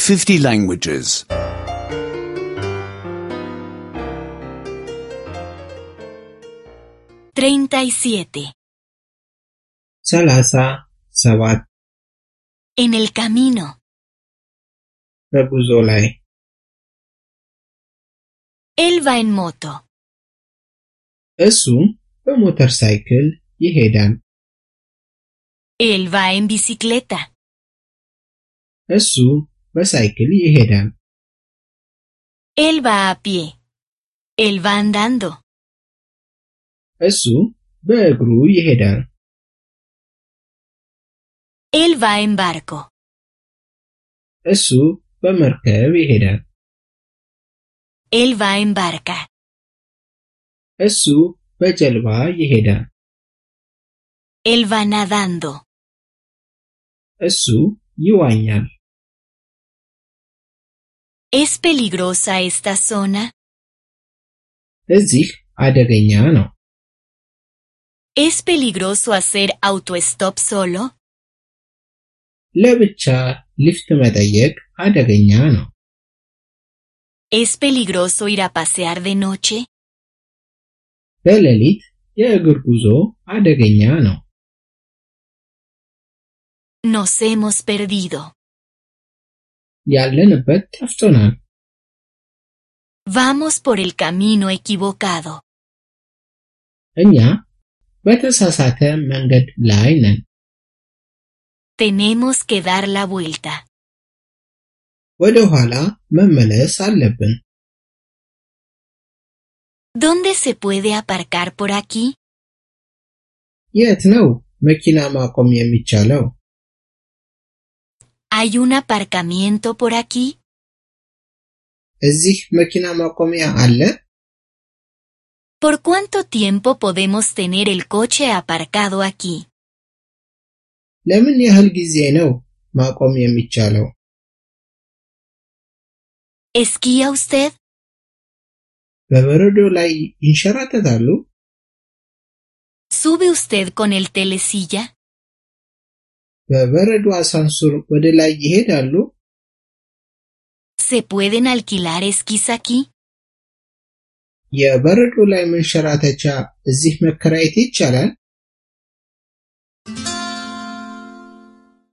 50 languages. 37. 37 En el camino. በጉዞ ላይ Él va en moto. እሱ በሞተር ሳይክል ይሄዳል Él va en bicicleta. እሱ በሳይክል ይሄዳል Él va a pie. Él va andando. እሱ በእግሩ ይሄዳል Él va en barco. እሱ በመርከብ ይሄዳል Él va en barca. እሱ በጀልባ ይሄዳል Él va nadando. እሱ ይዋኛል ¿Es peligrosa esta zona? እዚህ አደገኛ ነው ¿Es peligroso hacer autostop solo? ለብቻ ሊፍት መጠየቅ አደገኛ ነው ¿Es peligroso ir a pasear de noche? በሌሊት የእግር ጉዞ አደገኛ ነው Nos hemos perdido. ያለንበት ጠፍቶናል Vamos por el camino equivocado. እኛ በተሳሳተ መንገድ ላይ ነን Tenemos que dar la vuelta. ወደ ኋላ መመለስ አለብን ¿Dónde se puede aparcar por aquí? የት ነው መኪና ማቆም የሚቻለው ¿Hay un aparcamiento por aquí? እዚህ መኪና ማቆሚያ አለ ¿Por cuánto tiempo podemos tener el coche aparcado aquí? ለምን ያህል ጊዜ ነው ማቆም የሚቻለው ¿Esquía usted? በበረዶ ላይ ይንሸራተታሉ ¿Sube usted con el telesilla? በበረዶ አሳንሱር ወደ ላይ ይሄዳሉ ¿Se pueden alquilar esquís aquí? የበረዶ ላይ መንሸራተቻ እዚህ መከራየት ይቻላል